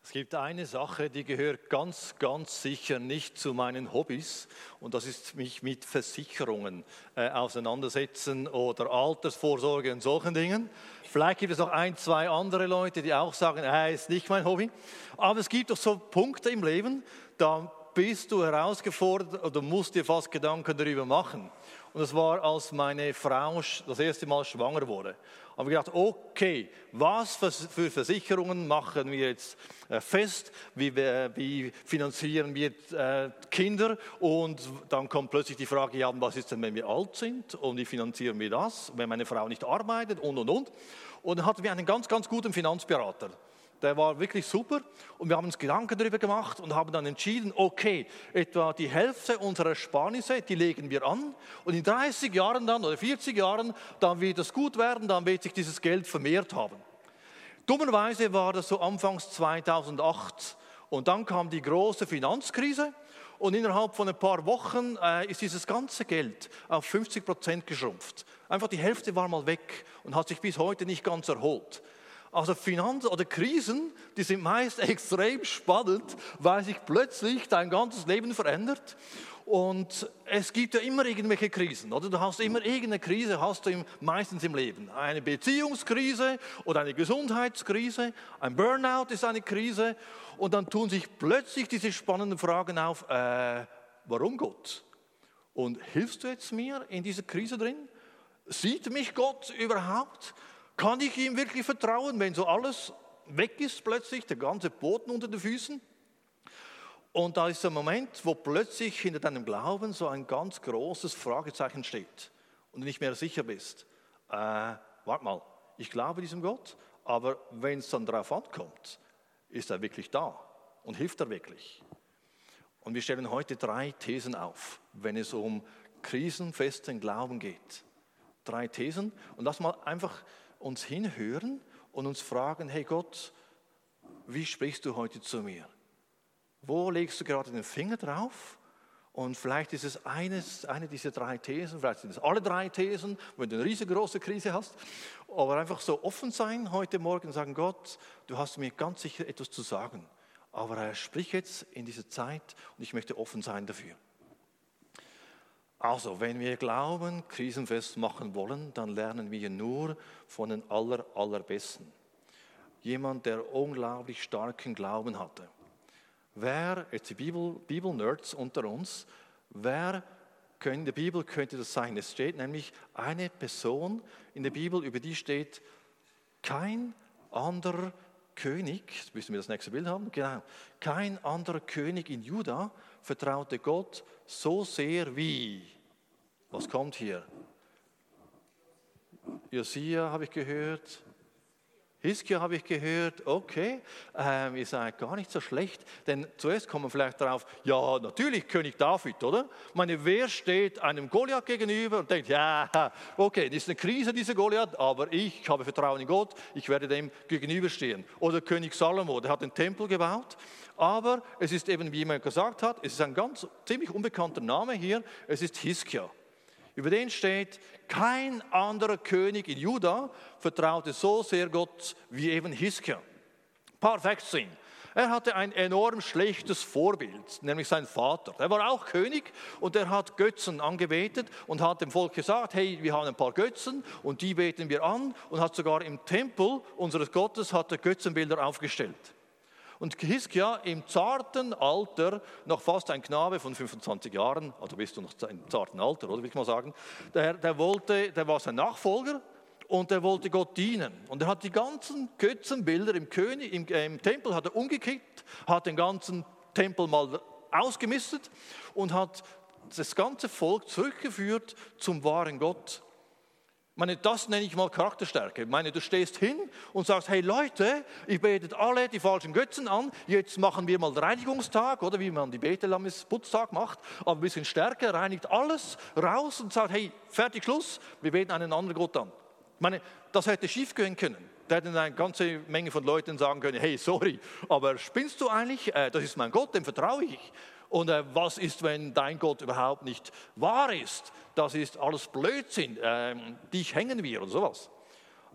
Es gibt eine Sache, die gehört ganz, ganz sicher nicht zu meinen Hobbys, und das ist mich mit Versicherungen auseinandersetzen oder Altersvorsorge und solchen Dingen. Vielleicht gibt es noch ein, zwei andere Leute, die auch sagen, ist nicht mein Hobby. Aber es gibt doch so Punkte im Leben, da bist du herausgefordert oder musst dir fast Gedanken darüber machen. Und das war, als meine Frau das erste Mal schwanger wurde. Haben wir gedacht, okay, was für Versicherungen machen wir jetzt fest? Wie finanzieren wir Kinder? Und dann kommt plötzlich die Frage, ja, was ist denn, wenn wir alt sind? Und wie finanzieren wir das, wenn meine Frau nicht arbeitet? Und. Und dann hatten wir einen ganz, ganz guten Finanzberater. Der war wirklich super und wir haben uns Gedanken darüber gemacht und haben dann entschieden, okay, etwa die Hälfte unserer Ersparnisse, die legen wir an, und in 30 Jahren dann oder 40 Jahren, dann wird es gut werden, dann wird sich dieses Geld vermehrt haben. Dummerweise war das so anfangs 2008 und dann kam die große Finanzkrise und innerhalb von ein paar Wochen ist dieses ganze Geld auf 50% geschrumpft. Einfach die Hälfte war mal weg und hat sich bis heute nicht ganz erholt. Also oder Krisen, die sind meist extrem spannend, weil sich plötzlich dein ganzes Leben verändert. Und es gibt ja immer irgendwelche Krisen, oder? Du hast immer irgendeine Krise, meistens im Leben. Eine Beziehungskrise oder eine Gesundheitskrise, ein Burnout ist eine Krise. Und dann tun sich plötzlich diese spannenden Fragen auf, warum Gott? Und hilfst du jetzt mir in dieser Krise drin? Sieht mich Gott überhaupt? Kann ich ihm wirklich vertrauen, wenn so alles weg ist plötzlich, der ganze Boden unter den Füßen? Und da ist der Moment, wo plötzlich hinter deinem Glauben so ein ganz großes Fragezeichen steht und du nicht mehr sicher bist. Warte mal, ich glaube diesem Gott, aber wenn es dann darauf ankommt, ist er wirklich da und hilft er wirklich? Und wir stellen heute 3 Thesen auf, wenn es um krisenfesten Glauben geht. 3 Thesen, und lass mal einfach uns hinhören und uns fragen, hey Gott, wie sprichst du heute zu mir? Wo legst du gerade den Finger drauf? Und vielleicht ist es eine dieser 3 Thesen, vielleicht sind es alle 3 Thesen, wenn du eine riesengroße Krise hast. Aber einfach so offen sein heute Morgen und sagen, Gott, du hast mir ganz sicher etwas zu sagen. Aber sprich jetzt in dieser Zeit und ich möchte offen sein dafür. Also, wenn wir Glauben krisenfest machen wollen, dann lernen wir nur von den Allerbesten. Jemand, der unglaublich starken Glauben hatte. Wer, jetzt die Bibel-Nerds unter uns, in der Bibel könnte das sein? Es steht nämlich eine Person in der Bibel, über die steht, kein anderer König, jetzt müssen wir das nächste Bild haben, genau, kein anderer König in Juda vertraute Gott so sehr wie, was kommt hier? Josia habe ich gehört, Hiskia habe ich gehört, okay, ihr seid gar nicht so schlecht, denn zuerst kommen wir vielleicht darauf, ja, natürlich König David, oder? Ich meine, wer steht einem Goliath gegenüber und denkt, ja, okay, das ist eine Krise, dieser Goliath, aber ich habe Vertrauen in Gott, ich werde dem gegenüberstehen. Oder König Salomo, der hat den Tempel gebaut, aber es ist eben, wie jemand gesagt hat, es ist ein ganz ziemlich unbekannter Name hier, es ist Hiskia. Über den steht, kein anderer König in Juda vertraute so sehr Gott wie eben Hiskia. Ein paar Facts sind. Er hatte ein enorm schlechtes Vorbild, nämlich sein Vater. Er war auch König und er hat Götzen angebetet und hat dem Volk gesagt, hey, wir haben ein paar Götzen und die beten wir an, und hat sogar im Tempel unseres Gottes hat er Götzenbilder aufgestellt. Und Hiskia im zarten Alter, noch fast ein Knabe von 25 Jahren, also bist du noch im zarten Alter, oder will ich mal sagen, der war sein Nachfolger und der wollte Gott dienen. Und er hat die ganzen Götzenbilder im Tempel hat er umgekippt, hat den ganzen Tempel mal ausgemistet und hat das ganze Volk zurückgeführt zum wahren Gott. Das nenne ich mal Charakterstärke. Du stehst hin und sagst, hey Leute, ihr betet alle die falschen Götzen an, jetzt machen wir mal Reinigungstag, oder wie man die Bethlehemis Putztag macht, aber ein bisschen stärker, reinigt alles raus und sagt, hey, fertig, Schluss, wir beten einen anderen Gott an. Das hätte schief gehen können. Da hätten eine ganze Menge von Leuten sagen können, hey, sorry, aber spinnst du eigentlich? Das ist mein Gott, dem vertraue ich. Und was ist, wenn dein Gott überhaupt nicht wahr ist? Das ist alles Blödsinn, dich hängen wir und sowas.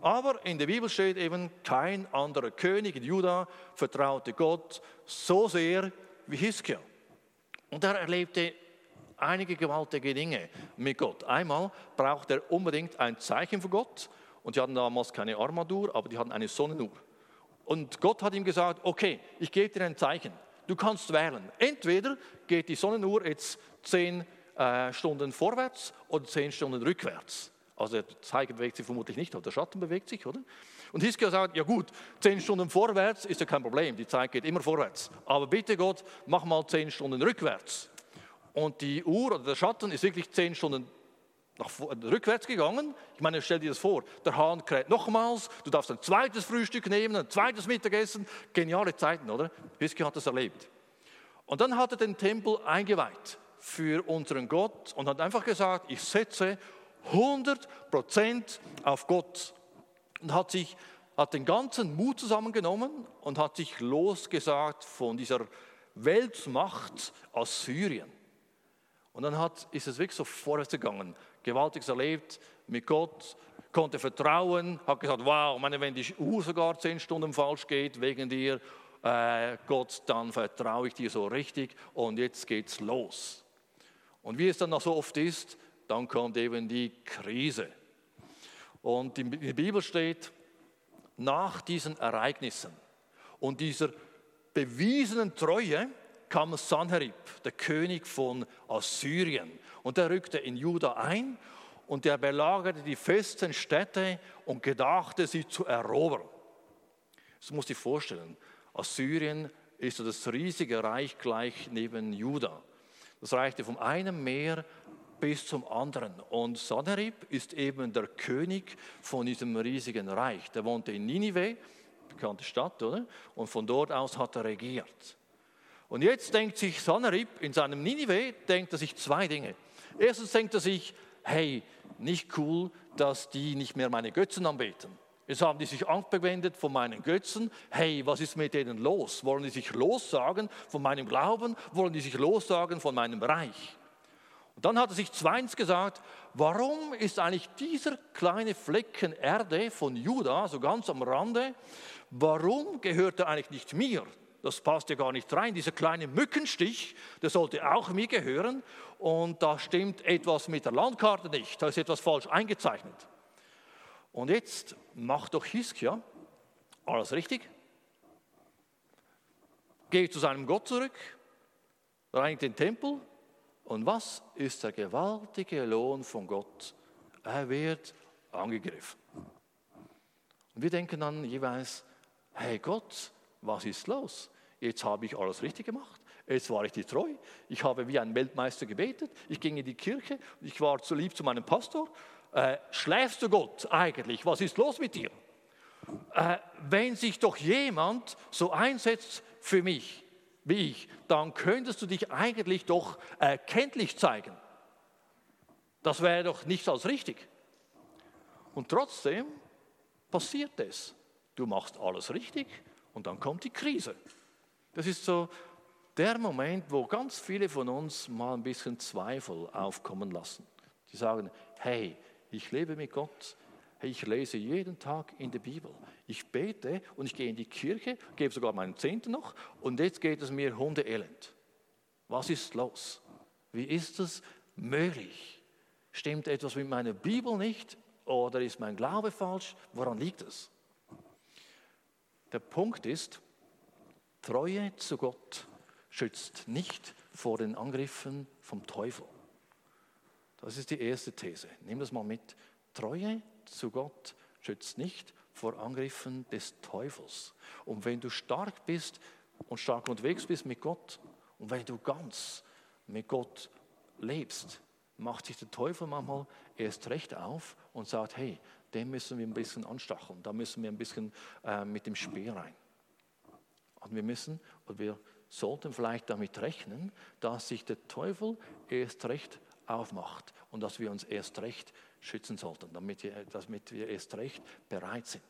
Aber in der Bibel steht eben, kein anderer König in Juda vertraute Gott so sehr wie Hiskia. Und er erlebte einige gewaltige Dinge mit Gott. Einmal brauchte er unbedingt ein Zeichen von Gott. Und die hatten damals keine Armatur, aber die hatten eine Sonnenuhr. Und Gott hat ihm gesagt, okay, ich gebe dir ein Zeichen. Du kannst wählen. Entweder geht die Sonnenuhr jetzt 10 Stunden vorwärts oder 10 Stunden rückwärts. Also der Zeiger bewegt sich vermutlich nicht, aber der Schatten bewegt sich, oder? Und Hiskia sagt, ja gut, 10 Stunden vorwärts ist ja kein Problem, die Zeit geht immer vorwärts. Aber bitte Gott, mach mal 10 Stunden rückwärts. Und die Uhr oder der Schatten ist wirklich 10 Stunden rückwärts gegangen. Ich meine, stell dir das vor, der Hahn kräht nochmals, du darfst ein zweites Frühstück nehmen, ein zweites Mittagessen. Geniale Zeiten, oder? Hiskia hat das erlebt. Und dann hat er den Tempel eingeweiht für unseren Gott und hat einfach gesagt, ich setze 100% auf Gott. Und hat den ganzen Mut zusammengenommen und hat sich losgesagt von dieser Weltmacht Assyrien. Und dann ist es wirklich so vorwärts gegangen, Gewaltiges erlebt mit Gott, konnte vertrauen, hat gesagt, wow, wenn die Uhr sogar 10 Stunden falsch geht wegen dir, Gott, dann vertraue ich dir so richtig und jetzt geht's los. Und wie es dann noch so oft ist, dann kommt eben die Krise. Und in der Bibel steht, nach diesen Ereignissen und dieser bewiesenen Treue kam Sanherib, der König von Assyrien. Und der rückte in Juda ein und der belagerte die festen Städte und gedachte, sie zu erobern. Das muss ich vorstellen. Assyrien ist so das riesige Reich gleich neben Juda. Das reichte vom einen Meer bis zum anderen. Und Sanherib ist eben der König von diesem riesigen Reich. Der wohnte in Ninive, bekannte Stadt, oder? Und von dort aus hat er regiert. Und jetzt denkt sich Sanherib in seinem Ninive, denkt er sich 2 Dinge. Erstens denkt er sich, hey, nicht cool, dass die nicht mehr meine Götzen anbeten. Jetzt haben die sich abgewendet von meinen Götzen. Hey, was ist mit denen los? Wollen die sich lossagen von meinem Glauben? Wollen die sich lossagen von meinem Reich? Und dann hat er sich zweitens gesagt, warum ist eigentlich dieser kleine Flecken Erde von Juda, so ganz am Rande, warum gehört er eigentlich nicht mir? Das passt ja gar nicht rein. Dieser kleine Mückenstich, der sollte auch mir gehören. Und da stimmt etwas mit der Landkarte nicht. Da ist etwas falsch eingezeichnet. Und jetzt macht doch Hiskia alles richtig. Geht zu seinem Gott zurück, reinigt den Tempel. Und was ist der gewaltige Lohn von Gott? Er wird angegriffen. Und wir denken dann jeweils, hey Gott, was ist los? Jetzt habe ich alles richtig gemacht. Jetzt war ich dir treu. Ich habe wie ein Weltmeister gebetet. Ich ging in die Kirche. Ich war zu lieb zu meinem Pastor. Schläfst du Gott eigentlich? Was ist los mit dir? Wenn sich doch jemand so einsetzt für mich, wie ich, dann könntest du dich eigentlich doch erkenntlich zeigen. Das wäre doch nicht als richtig. Und trotzdem passiert es. Du machst alles richtig und dann kommt die Krise. Das ist so der Moment, wo ganz viele von uns mal ein bisschen Zweifel aufkommen lassen. Die sagen, hey, ich lebe mit Gott, hey, ich lese jeden Tag in der Bibel, ich bete und ich gehe in die Kirche, gebe sogar meinen Zehnten noch und jetzt geht es mir hundeelend. Was ist los? Wie ist es möglich? Stimmt etwas mit meiner Bibel nicht oder ist mein Glaube falsch? Woran liegt es? Der Punkt ist, Treue zu Gott schützt nicht vor den Angriffen vom Teufel. Das ist die erste These. Nimm das mal mit. Treue zu Gott schützt nicht vor Angriffen des Teufels. Und wenn du stark bist und stark unterwegs bist mit Gott und wenn du ganz mit Gott lebst, macht sich der Teufel manchmal erst recht auf und sagt, hey, den müssen wir ein bisschen anstacheln, da müssen wir ein bisschen mit dem Speer rein. Und wir sollten vielleicht damit rechnen, dass sich der Teufel erst recht aufmacht und dass wir uns erst recht schützen sollten, damit wir erst recht bereit sind.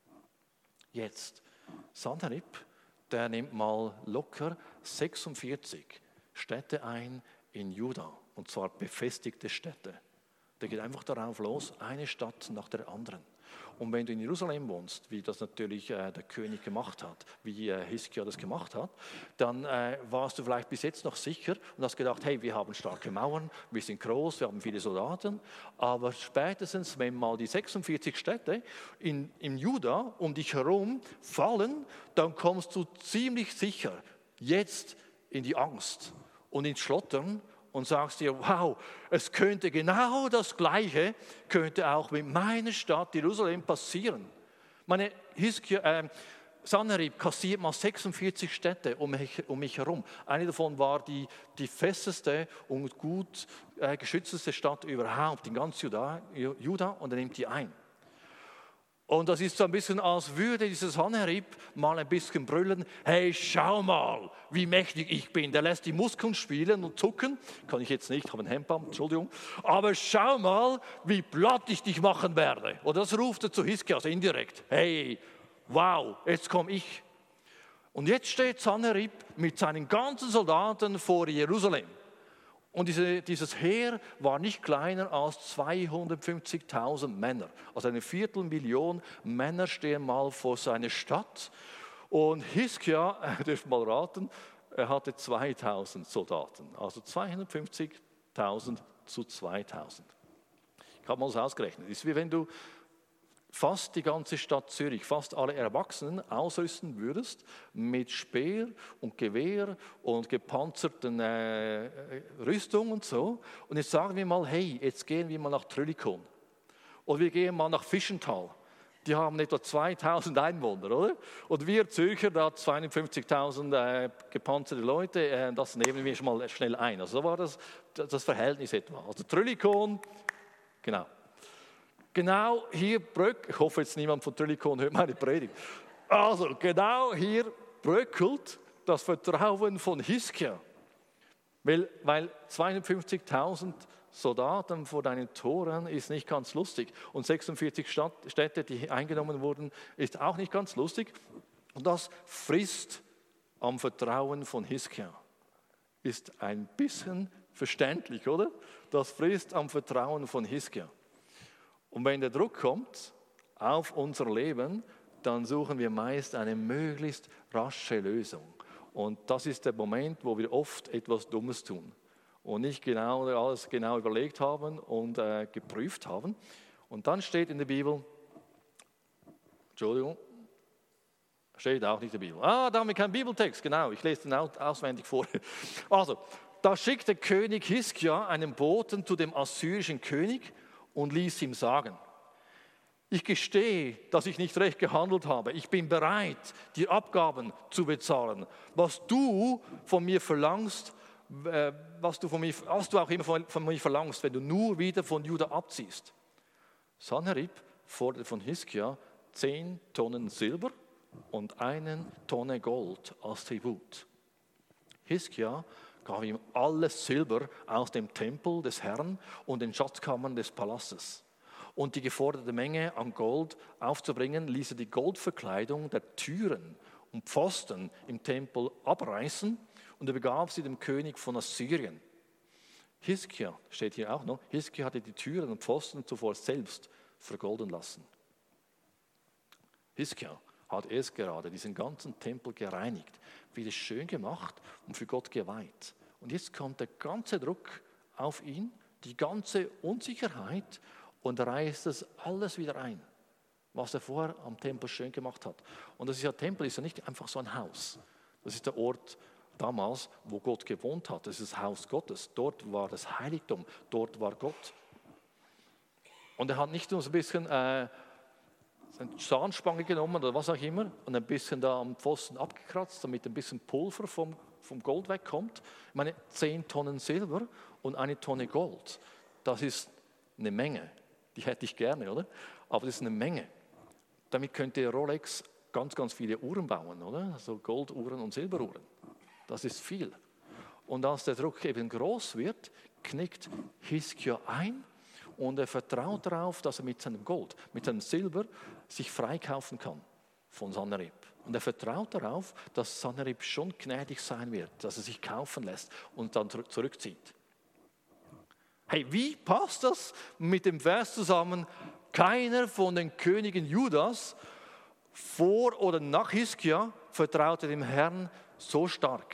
Jetzt, Sanherib, der nimmt mal locker 46 Städte ein in Juda, und zwar befestigte Städte. Der geht einfach darauf los, eine Stadt nach der anderen. Und wenn du in Jerusalem wohnst, wie das natürlich der König gemacht hat, wie Hiskia das gemacht hat, dann warst du vielleicht bis jetzt noch sicher und hast gedacht, hey, wir haben starke Mauern, wir sind groß, wir haben viele Soldaten. Aber spätestens, wenn mal die 46 Städte in Juda um dich herum fallen, dann kommst du ziemlich sicher jetzt in die Angst und ins Schlottern und sagst dir, wow, es könnte genau das Gleiche, könnte auch mit meiner Stadt Jerusalem passieren. Meine Sanherib kassiert mal 46 Städte um mich herum. Eine davon war die festeste und gut geschützteste Stadt überhaupt in ganz Juda und er nimmt die ein. Und das ist so ein bisschen, als würde dieses Sanherib mal ein bisschen brüllen, hey, schau mal, wie mächtig ich bin. Der lässt die Muskeln spielen und zucken. Kann ich jetzt nicht, habe einen Hemdband, Entschuldigung. Aber schau mal, wie platt ich dich machen werde. Und das ruft er zu Hiskia, also indirekt. Hey, wow, jetzt komme ich. Und jetzt steht Sanherib mit seinen ganzen Soldaten vor Jerusalem. Und dieses Heer war nicht kleiner als 250.000 Männer. Also 250.000 Männer stehen mal vor seiner Stadt. Und Hiskia, dürft mal raten, er hatte 2.000 Soldaten. Also 250.000 zu 2.000. Ich habe mal das ausgerechnet. Das ist wie wenn du fast die ganze Stadt Zürich, fast alle Erwachsenen ausrüsten würdest mit Speer und Gewehr und gepanzerten Rüstung und so. Und jetzt sagen wir mal, hey, jetzt gehen wir mal nach Trüllikon. Oder wir gehen mal nach Fischenthal. Die haben etwa 2.000 Einwohner, oder? Und wir Zürcher, da 52.000 gepanzerte Leute, das nehmen wir schon mal schnell ein. Also so war das Verhältnis etwa. Also Trüllikon, genau. Genau hier ich hoffe jetzt niemand von Trüllikon hört meine Predigt. Also genau hier bröckelt das Vertrauen von Hiskia. Weil 250.000 Soldaten vor deinen Toren ist nicht ganz lustig. Und 46 Städte, die eingenommen wurden, ist auch nicht ganz lustig. Und das frisst am Vertrauen von Hiskia. Ist ein bisschen verständlich, oder? Das frisst am Vertrauen von Hiskia. Und wenn der Druck kommt auf unser Leben, dann suchen wir meist eine möglichst rasche Lösung. Und das ist der Moment, wo wir oft etwas Dummes tun und nicht alles genau überlegt haben und geprüft haben. Und dann steht in der Bibel, Entschuldigung, steht auch nicht in der Bibel. Da haben wir keinen Bibeltext, genau, ich lese den auswendig vor. Also, da schickt der König Hiskia einen Boten zu dem assyrischen König und ließ ihm sagen, ich gestehe, dass ich nicht recht gehandelt habe. Ich bin bereit, dir Abgaben zu bezahlen. Was du von mir verlangst, was du auch immer von mir verlangst, wenn du nur wieder von Juda abziehst. Sanherib forderte von Hiskia 10 Tonnen Silber und 1 Tonne Gold als Tribut. Hiskia gab ihm alles Silber aus dem Tempel des Herrn und den Schatzkammern des Palastes. Und die geforderte Menge an Gold aufzubringen, ließ er die Goldverkleidung der Türen und Pfosten im Tempel abreißen und übergab sie dem König von Assyrien. Hiskia, steht hier auch noch, Hiskia hatte die Türen und Pfosten zuvor selbst vergolden lassen. Hiskia hat erst gerade diesen ganzen Tempel gereinigt, wieder schön gemacht und für Gott geweiht. Und jetzt kommt der ganze Druck auf ihn, die ganze Unsicherheit und reißt das alles wieder ein, was er vorher am Tempel schön gemacht hat. Und der Tempel ist ja nicht einfach so ein Haus. Das ist der Ort damals, wo Gott gewohnt hat. Das ist das Haus Gottes. Dort war das Heiligtum, dort war Gott. Und er hat nicht nur so ein bisschen eine Zahnspange genommen oder was auch immer und ein bisschen da am Pfosten abgekratzt, damit ein bisschen Pulver vom Gold wegkommt. Ich meine, 10 Tonnen Silber und 1 Tonne Gold, das ist eine Menge. Die hätte ich gerne, oder? Aber das ist eine Menge. Damit könnte Rolex ganz, ganz viele Uhren bauen, oder? Also Golduhren und Silberuhren. Das ist viel. Und als der Druck eben groß wird, knickt Hiskia ein und er vertraut darauf, dass er mit seinem Gold, mit seinem Silber sich freikaufen kann von Sanherib. Und er vertraut darauf, dass Sanherib schon gnädig sein wird, dass er sich kaufen lässt und dann zurückzieht. Hey, wie passt das mit dem Vers zusammen? Keiner von den Königen Judas vor oder nach Hiskia vertraute dem Herrn so stark.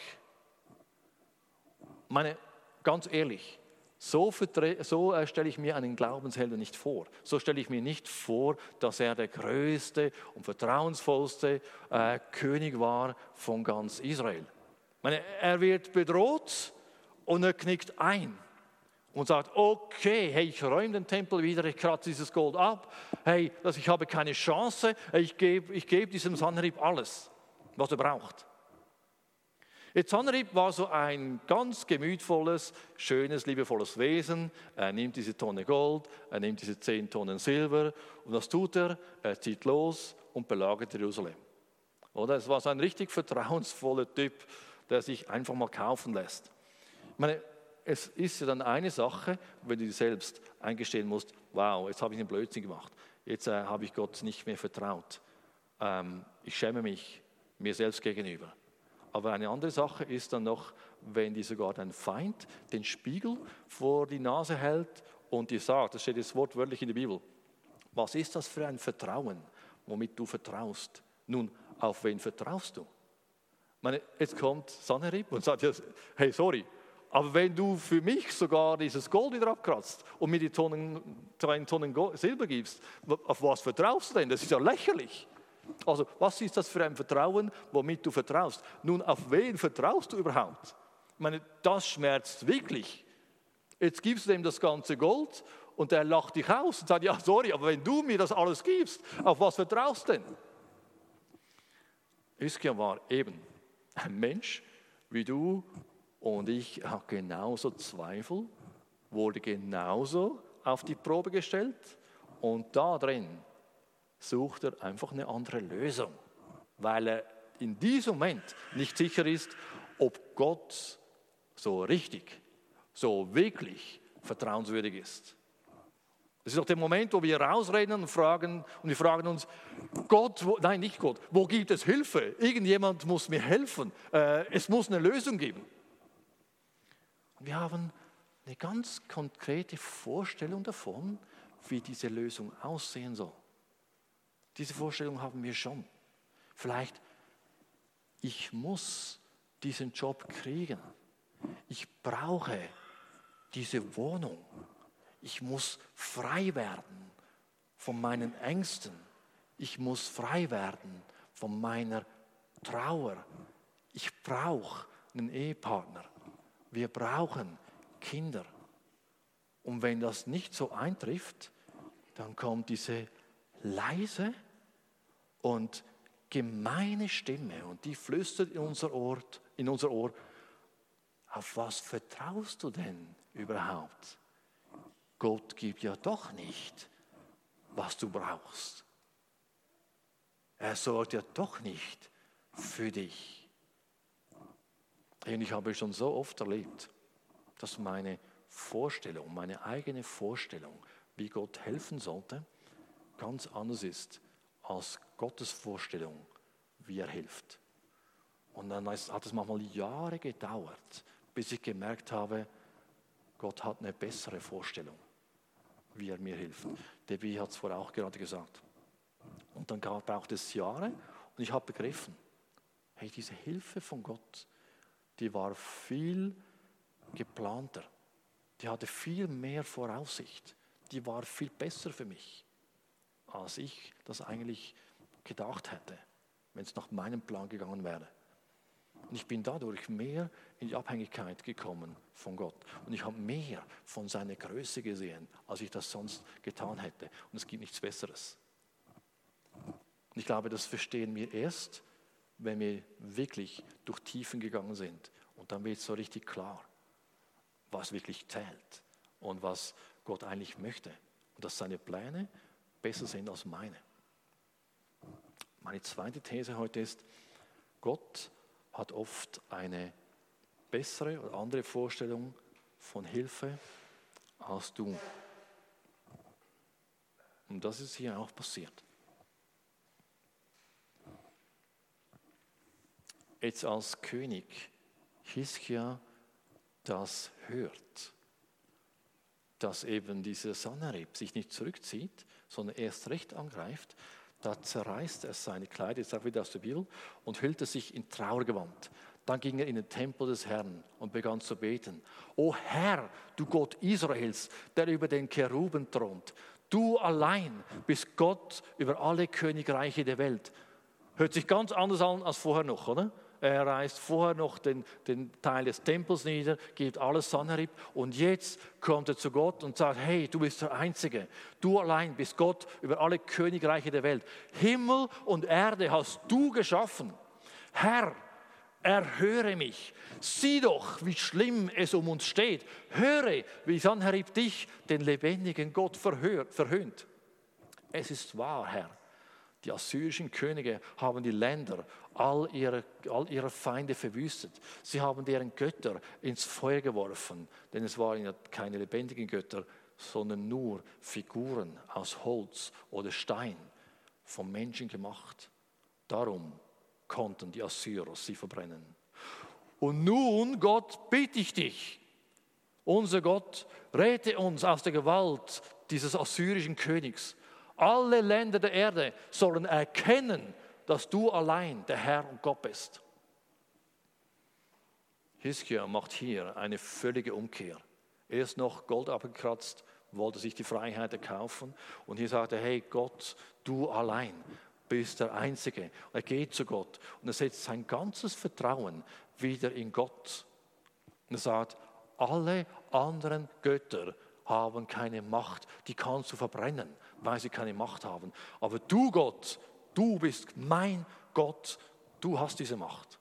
Ganz ehrlich, so stelle ich mir einen Glaubenshelden nicht vor. So stelle ich mir nicht vor, dass er der größte und vertrauensvollste König war von ganz Israel. Er wird bedroht und er knickt ein und sagt, okay, hey, ich räume den Tempel wieder, ich kratze dieses Gold ab, hey, ich habe keine Chance, ich gebe diesem Sanherib alles, was er braucht. Jetzt Sanherib war so ein ganz gemütvolles, schönes, liebevolles Wesen. Er nimmt diese Tonne Gold, er nimmt diese 10 Tonnen Silber und was tut er? Er zieht los und belagert Jerusalem. Oder? Es war so ein richtig vertrauensvoller Typ, der sich einfach mal kaufen lässt. Ich meine, es ist ja dann eine Sache, wenn du dir selbst eingestehen musst, wow, jetzt habe ich einen Blödsinn gemacht, jetzt habe ich Gott nicht mehr vertraut. Ich schäme mich mir selbst gegenüber. Aber eine andere Sache ist dann noch, wenn dir sogar dein Feind den Spiegel vor die Nase hält und dir sagt, das steht jetzt wortwörtlich in der Bibel, was ist das für ein Vertrauen, womit du vertraust? Nun, auf wen vertraust du? Jetzt kommt Sanherib und sagt, hey, sorry, aber wenn du für mich sogar dieses Gold wieder abkratzt und mir die 3 Tonnen Silber gibst, auf was vertraust du denn? Das ist ja lächerlich. Also, was ist das für ein Vertrauen, womit du vertraust? Nun, auf wen vertraust du überhaupt? Ich meine, das schmerzt wirklich. Jetzt gibst du ihm das ganze Gold und er lacht dich aus und sagt, ja, sorry, aber wenn du mir das alles gibst, auf was vertraust du denn? Hiskia war eben ein Mensch wie du und ich, hat genauso Zweifel, wurde genauso auf die Probe gestellt und da drin sucht er einfach eine andere Lösung, weil er in diesem Moment nicht sicher ist, ob Gott so richtig, so wirklich vertrauenswürdig ist. Es ist doch der Moment, wo wir rausreden und wir fragen uns, nicht Gott, wo gibt es Hilfe? Irgendjemand muss mir helfen. Es muss eine Lösung geben. Und wir haben eine ganz konkrete Vorstellung davon, wie diese Lösung aussehen soll. Diese Vorstellung haben wir schon. Vielleicht, ich muss diesen Job kriegen. Ich brauche diese Wohnung. Ich muss frei werden von meinen Ängsten. Ich muss frei werden von meiner Trauer. Ich brauche einen Ehepartner. Wir brauchen Kinder. Und wenn das nicht so eintrifft, dann kommt diese leise und gemeine Stimme und die flüstert in unser Ohr, auf was vertraust du denn überhaupt? Gott gibt ja doch nicht, was du brauchst. Er sorgt ja doch nicht für dich. Und ich habe schon so oft erlebt, dass meine eigene Vorstellung, wie Gott helfen sollte, ganz anders ist als Gottes Vorstellung, wie er hilft. Und dann hat es manchmal Jahre gedauert, bis ich gemerkt habe, Gott hat eine bessere Vorstellung, wie er mir hilft. Debbie hat es vorher auch gerade gesagt. Und dann braucht es Jahre und ich habe begriffen, hey, diese Hilfe von Gott, die war viel geplanter. Die hatte viel mehr Voraussicht. Die war viel besser für mich, als ich das eigentlich gedacht hätte, wenn es nach meinem Plan gegangen wäre. Und ich bin dadurch mehr in die Abhängigkeit gekommen von Gott. Und ich habe mehr von seiner Größe gesehen, als ich das sonst getan hätte. Und es gibt nichts Besseres. Und ich glaube, das verstehen wir erst, wenn wir wirklich durch Tiefen gegangen sind. Und dann wird es so richtig klar, was wirklich zählt und was Gott eigentlich möchte. Und dass seine Pläne besser sind als meine. Meine zweite These heute ist, Gott hat oft eine bessere oder andere Vorstellung von Hilfe als du. Und das ist hier auch passiert. Jetzt als König Hiskia das hört, dass eben dieser Sanherib sich nicht zurückzieht, sondern erst recht angreift, da zerreißt er seine Kleider, jetzt auch wieder aus der Bibel, und hüllte sich in Trauergewand. Dann ging er in den Tempel des Herrn und begann zu beten. O Herr, du Gott Israels, der über den Cheruben thront, du allein bist Gott über alle Königreiche der Welt. Hört sich ganz anders an als vorher noch, oder? Er reißt vorher noch den Teil des Tempels nieder, gibt alles Sanherib und jetzt kommt er zu Gott und sagt, hey, du bist der Einzige, du allein bist Gott über alle Königreiche der Welt. Himmel und Erde hast du geschaffen. Herr, erhöre mich. Sieh doch, wie schlimm es um uns steht. Höre, wie Sanherib dich, den lebendigen Gott, verhöhnt. Es ist wahr, Herr. Die assyrischen Könige haben die Länder all ihrer Feinde verwüstet. Sie haben deren Götter ins Feuer geworfen, denn es waren ja keine lebendigen Götter, sondern nur Figuren aus Holz oder Stein, vom Menschen gemacht. Darum konnten die Assyrer sie verbrennen. Und nun, Gott, bitte ich dich, unser Gott, rette uns aus der Gewalt dieses assyrischen Königs. Alle Länder der Erde sollen erkennen, dass du allein der Herr und Gott bist. Hiskia macht hier eine völlige Umkehr. Erst noch Gold abgekratzt, wollte sich die Freiheit erkaufen. Und hier sagt er, hey Gott, du allein bist der Einzige. Er geht zu Gott und er setzt sein ganzes Vertrauen wieder in Gott. Und er sagt, alle anderen Götter haben keine Macht, die kannst du verbrennen, weil sie keine Macht haben. Aber du Gott, du bist mein Gott, du hast diese Macht.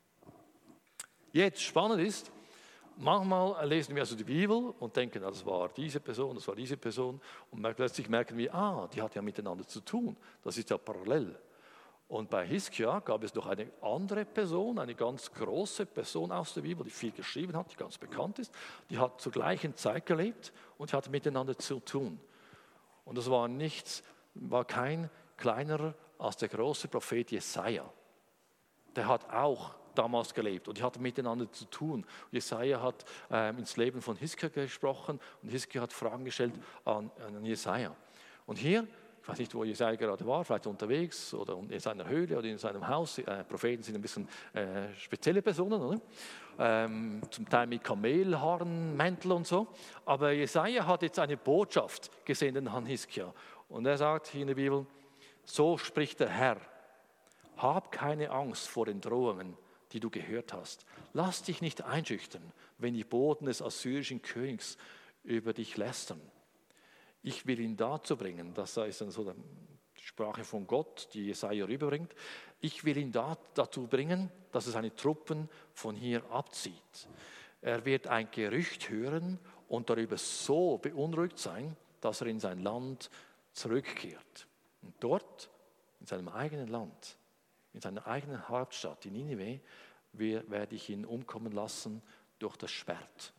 Jetzt spannend ist, manchmal lesen wir also die Bibel und denken, das war diese Person, das war diese Person und plötzlich merken wir, die hat ja miteinander zu tun, das ist ja parallel. Und bei Hiskia gab es noch eine andere Person, eine ganz große Person aus der Bibel, die viel geschrieben hat, die ganz bekannt ist. Die hat zur gleichen Zeit gelebt und hatte miteinander zu tun. Und das war kein kleinerer als der große Prophet Jesaja. Der hat auch damals gelebt und die hatten miteinander zu tun. Jesaja hat ins Leben von Hiskia gesprochen und Hiskia hat Fragen gestellt an Jesaja. Und hier, ich weiß nicht, wo Jesaja gerade war, vielleicht unterwegs oder in seiner Höhle oder in seinem Haus. Propheten sind ein bisschen spezielle Personen, oder? Zum Teil mit Kamelhaaren, Mäntel und so. Aber Jesaja hat jetzt eine Botschaft gesendet an Hiskia. Und er sagt hier in der Bibel, so spricht der Herr, hab keine Angst vor den Drohungen, die du gehört hast. Lass dich nicht einschüchtern, wenn die Boten des assyrischen Königs über dich lästern. Ich will ihn dazu bringen, das ist dann so die Sprache von Gott, die Jesaja rüberbringt. Ich will ihn dazu bringen, dass er seine Truppen von hier abzieht. Er wird ein Gerücht hören und darüber so beunruhigt sein, dass er in sein Land zurückkehrt. Und dort, in seinem eigenen Land, in seiner eigenen Hauptstadt, in Ninive, werde ich ihn umkommen lassen durch das Schwert.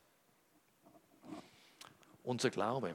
Unser Glaube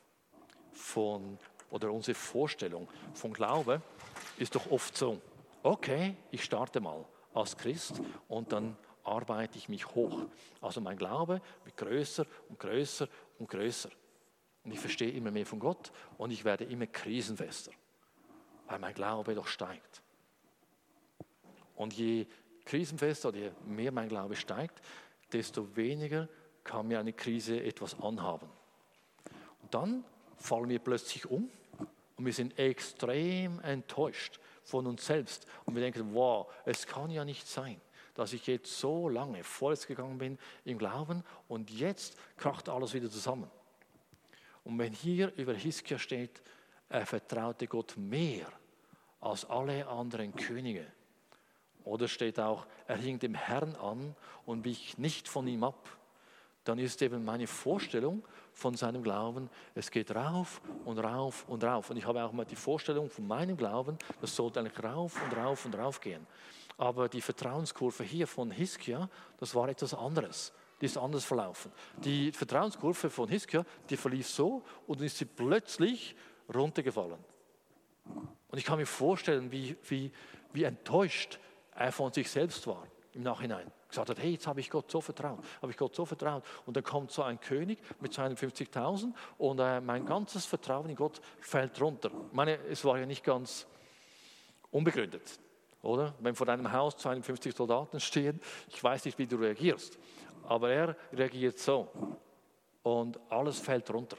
oder unsere Vorstellung von Glaube ist doch oft so, okay, ich starte mal als Christ und dann arbeite ich mich hoch. Also mein Glaube wird größer und größer und größer. Und ich verstehe immer mehr von Gott und ich werde immer krisenfester, weil mein Glaube doch steigt. Und je krisenfester oder je mehr mein Glaube steigt, desto weniger kann mir eine Krise etwas anhaben. Und dann fallen wir plötzlich um und wir sind extrem enttäuscht von uns selbst. Und wir denken, wow, es kann ja nicht sein, dass ich jetzt so lange vorwärts gegangen bin im Glauben und jetzt kracht alles wieder zusammen. Und wenn hier über Hiskia steht, er vertraute Gott mehr als alle anderen Könige. Oder steht auch, er hing dem Herrn an und wich nicht von ihm ab. Dann ist eben meine Vorstellung von seinem Glauben, es geht rauf und rauf und rauf. Und ich habe auch mal die Vorstellung von meinem Glauben, das sollte eigentlich rauf und rauf und rauf gehen. Aber die Vertrauenskurve hier von Hiskia, das war etwas anderes. Die ist anders verlaufen. Die Vertrauenskurve von Hiskia, die verlief so und dann ist sie plötzlich runtergefallen. Und ich kann mir vorstellen, wie enttäuscht er von sich selbst war. im Nachhinein. Gesagt hat, hey, jetzt habe ich Gott so vertraut, Und dann kommt so ein König mit 250.000 und mein ganzes Vertrauen in Gott fällt runter. Ich meine, es war ja nicht ganz unbegründet, oder? Wenn vor deinem Haus 52 Soldaten stehen, ich weiß nicht, wie du reagierst, aber er reagiert so und alles fällt runter.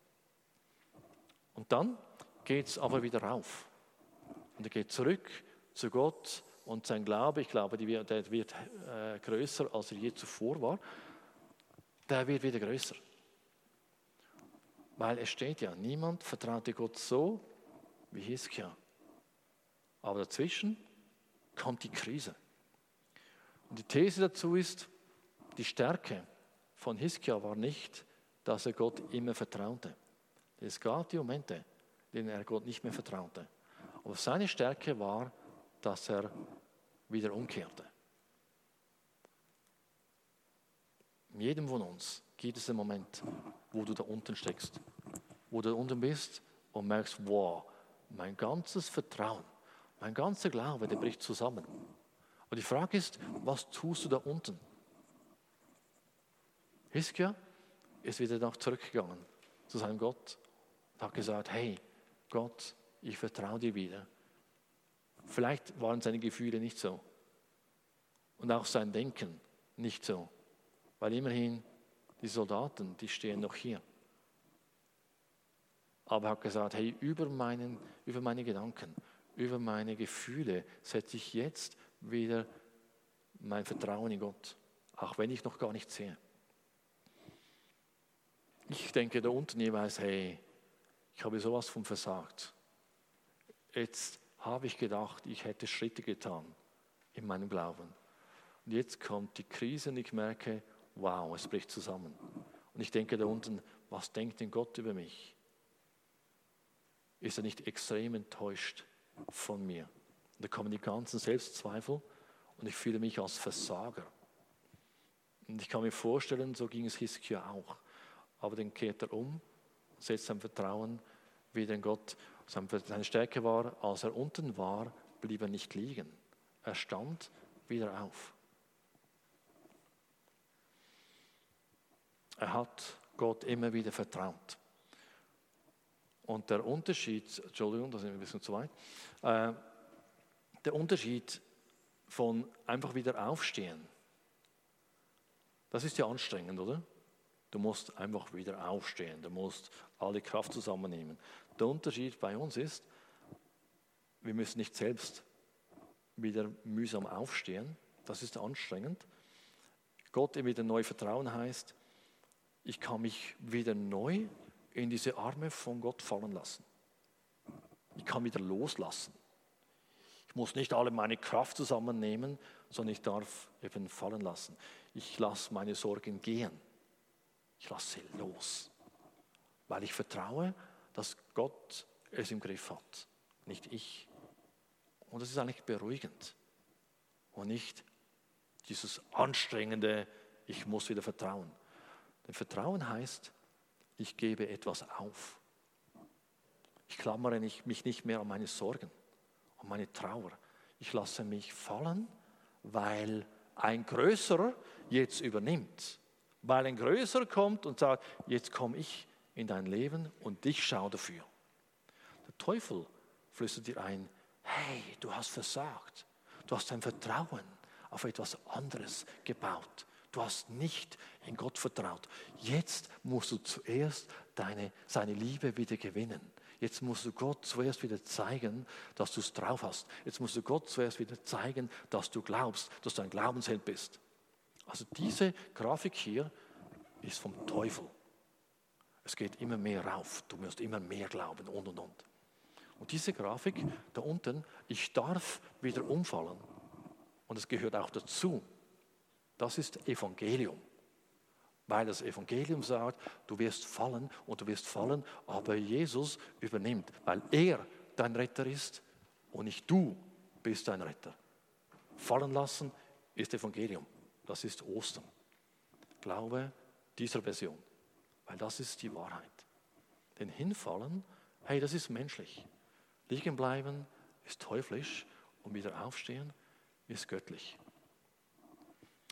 Und dann geht es aber wieder rauf. Und er geht zurück zu Gott und sein Glaube, ich glaube, der wird größer, als er je zuvor war, der wird wieder größer. Weil es steht ja, niemand vertraute Gott so wie Hiskia. Aber dazwischen kommt die Krise. Und die These dazu ist, die Stärke von Hiskia war nicht, dass er Gott immer vertraute. Es gab die Momente, in denen er Gott nicht mehr vertraute. Aber seine Stärke war, dass er wieder umkehrte. In jedem von uns gibt es einen Moment, wo du da unten steckst, wo du da unten bist und merkst, wow, mein ganzes Vertrauen, mein ganzer Glaube, der bricht zusammen. Und die Frage ist, was tust du da unten? Hiskia ist wieder nach zurückgegangen zu seinem Gott und hat gesagt, hey Gott, ich vertraue dir wieder. Vielleicht waren seine Gefühle nicht so und auch sein Denken nicht so, weil immerhin die Soldaten, die stehen noch hier. Aber er hat gesagt, hey, über meine Gedanken, über meine Gefühle setze ich jetzt wieder mein Vertrauen in Gott, auch wenn ich noch gar nicht sehe. Ich denke da unten jeweils, hey, ich habe sowas von versagt. Jetzt habe ich gedacht, ich hätte Schritte getan in meinem Glauben. Und jetzt kommt die Krise und ich merke, wow, es bricht zusammen. Und ich denke da unten, was denkt denn Gott über mich? Ist er nicht extrem enttäuscht von mir? Und da kommen die ganzen Selbstzweifel und ich fühle mich als Versager. Und ich kann mir vorstellen, so ging es Hiskia auch. Aber dann kehrt er um, setzt sein Vertrauen wieder in Gott. Seine Stärke war, als er unten war, blieb er nicht liegen. Er stand wieder auf. Er hat Gott immer wieder vertraut. Und der Unterschied, Entschuldigung, das ist ein bisschen zu weit, der Unterschied von einfach wieder aufstehen, das ist ja anstrengend, oder? Du musst einfach wieder aufstehen, du musst alle Kraft zusammennehmen. Der Unterschied bei uns ist, wir müssen nicht selbst wieder mühsam aufstehen, das ist anstrengend. Gott wieder neu vertrauen heißt, ich kann mich wieder neu in diese Arme von Gott fallen lassen. Ich kann wieder loslassen. Ich muss nicht alle meine Kraft zusammennehmen, sondern ich darf eben fallen lassen. Ich lasse meine Sorgen gehen. Ich lasse sie los, weil ich vertraue, dass Gott es im Griff hat, nicht ich. Und das ist eigentlich beruhigend und nicht dieses anstrengende, ich muss wieder vertrauen. Denn Vertrauen heißt, ich gebe etwas auf. Ich klammere mich nicht mehr an meine Sorgen, an meine Trauer. Ich lasse mich fallen, weil ein Größerer jetzt übernimmt. Weil ein Größerer kommt und sagt, jetzt komme ich in dein Leben und ich schaue dafür. Der Teufel flüstert dir ein, hey, du hast versagt. Du hast dein Vertrauen auf etwas anderes gebaut. Du hast nicht in Gott vertraut. Jetzt musst du zuerst seine Liebe wieder gewinnen. Jetzt musst du Gott zuerst wieder zeigen, dass du es drauf hast. Jetzt musst du Gott zuerst wieder zeigen, dass du glaubst, dass du ein Glaubensheld bist. Also diese Grafik hier ist vom Teufel. Es geht immer mehr rauf. Du musst immer mehr glauben und. Und diese Grafik da unten, ich darf wieder umfallen. Und es gehört auch dazu. Das ist Evangelium. Weil das Evangelium sagt, du wirst fallen, aber Jesus übernimmt, weil er dein Retter ist und nicht du bist dein Retter. Fallen lassen ist Evangelium. Das ist Ostern. Glaube dieser Version, weil das ist die Wahrheit. Denn hinfallen, hey, das ist menschlich. Liegen bleiben ist teuflisch und wieder aufstehen ist göttlich.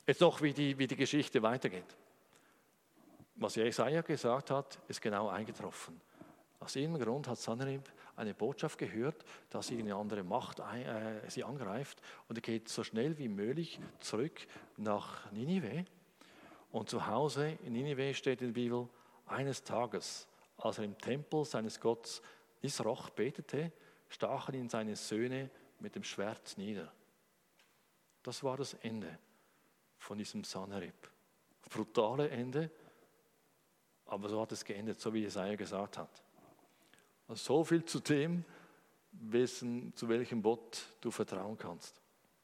Jetzt noch, wie die Geschichte weitergeht. Was Jesaja gesagt hat, ist genau eingetroffen. Aus irgendeinem Grund hat Sanherib eine Botschaft gehört, dass eine andere Macht sie angreift, und er geht so schnell wie möglich zurück nach Ninive. Und zu Hause in Ninive steht in der Bibel, eines Tages, als er im Tempel seines Gottes Nisroch betete, stachen ihn seine Söhne mit dem Schwert nieder. Das war das Ende von diesem Sanherib. Brutale Ende, aber so hat es geendet, so wie Jesaja gesagt hat. Also so viel zu dem, zu welchem Gott du vertrauen kannst.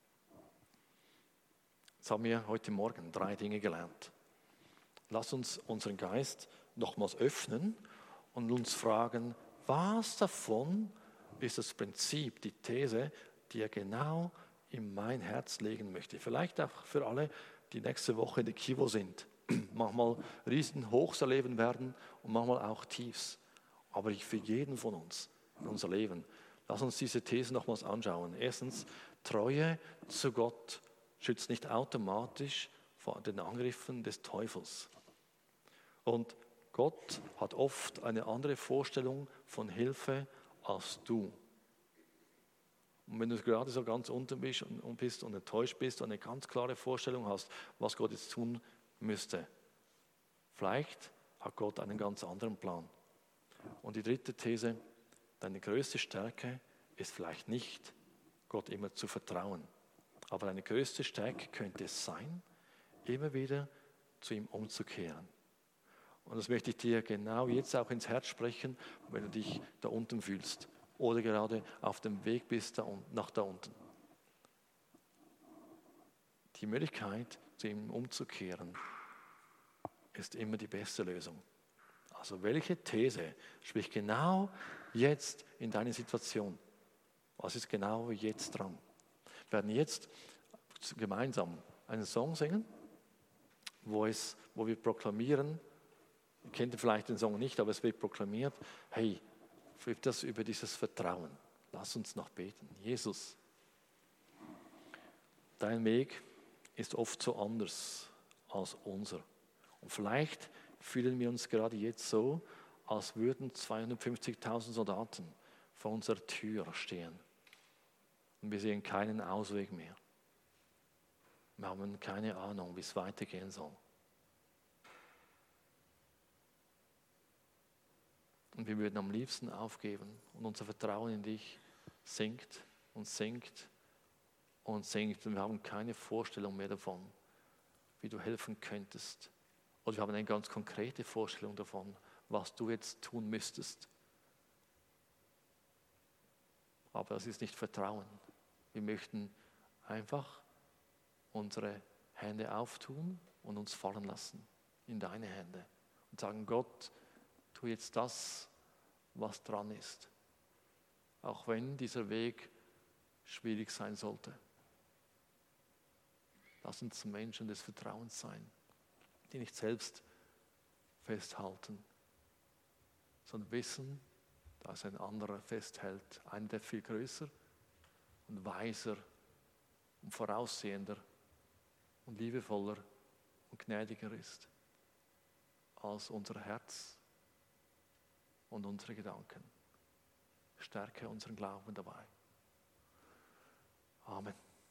Jetzt haben wir heute Morgen 3 Dinge gelernt. Lass uns unseren Geist nochmals öffnen und uns fragen, was davon ist das Prinzip, die These, die er genau in mein Herz legen möchte. Vielleicht auch für alle, die nächste Woche in der Kivo sind. Manchmal riesen Hochs erleben werden und manchmal auch Tiefs. Aber für jeden von uns in unser Leben. Lass uns diese These nochmals anschauen. Erstens, Treue zu Gott schützt nicht automatisch vor den Angriffen des Teufels. Und Gott hat oft eine andere Vorstellung von Hilfe als du. Und wenn du gerade so ganz unten bist und enttäuscht bist und eine ganz klare Vorstellung hast, was Gott jetzt tun müsste, vielleicht hat Gott einen ganz anderen Plan. Und die dritte These, deine größte Stärke ist vielleicht nicht, Gott immer zu vertrauen. Aber deine größte Stärke könnte es sein, immer wieder zu ihm umzukehren. Und das möchte ich dir genau jetzt auch ins Herz sprechen, wenn du dich da unten fühlst oder gerade auf dem Weg bist nach da unten. Die Möglichkeit, zu ihm umzukehren, ist immer die beste Lösung. Also welche These spricht genau jetzt in deine Situation? Was ist genau jetzt dran? Wir werden jetzt gemeinsam einen Song singen, wo wir proklamieren, ihr kennt vielleicht den Song nicht, aber es wird proklamiert, hey, das über dieses Vertrauen. Lass uns noch beten. Jesus, dein Weg ist oft so anders als unser. Und vielleicht fühlen wir uns gerade jetzt so, als würden 250.000 Soldaten vor unserer Tür stehen. Und wir sehen keinen Ausweg mehr. Wir haben keine Ahnung, wie es weitergehen soll. Und wir würden am liebsten aufgeben und unser Vertrauen in dich sinkt und sinkt und sinkt. Und wir haben keine Vorstellung mehr davon, wie du helfen könntest. Oder wir haben eine ganz konkrete Vorstellung davon, was du jetzt tun müsstest. Aber das ist nicht Vertrauen. Wir möchten einfach unsere Hände auftun und uns fallen lassen in deine Hände. Und sagen, Gott, tu jetzt das, was dran ist. Auch wenn dieser Weg schwierig sein sollte. Lass uns Menschen des Vertrauens sein, die nicht selbst festhalten, sondern wissen, dass ein anderer festhält, einer, der viel größer und weiser und voraussehender und liebevoller und gnädiger ist als unser Herz und unsere Gedanken. Stärke unseren Glauben dabei. Amen.